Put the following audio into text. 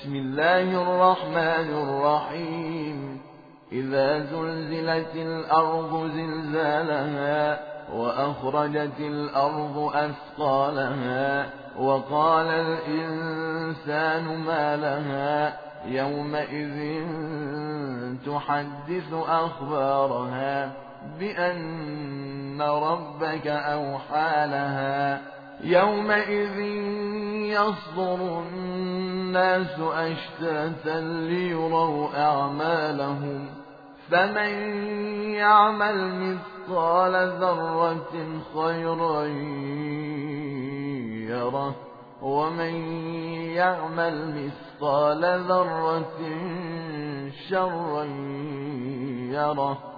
بسم الله الرحمن الرحيم إذا زلزلت الأرض زلزالها وأخرجت الأرض أثقالها وقال الإنسان ما لها يومئذ تحدث أخبارها بأن ربك أوحى لها يومئذ يصدر الناس أشتاتا ليروا أعمالهم فمن يعمل مثقال ذرة خيرا يره ومن يعمل مثقال ذرة شرا يره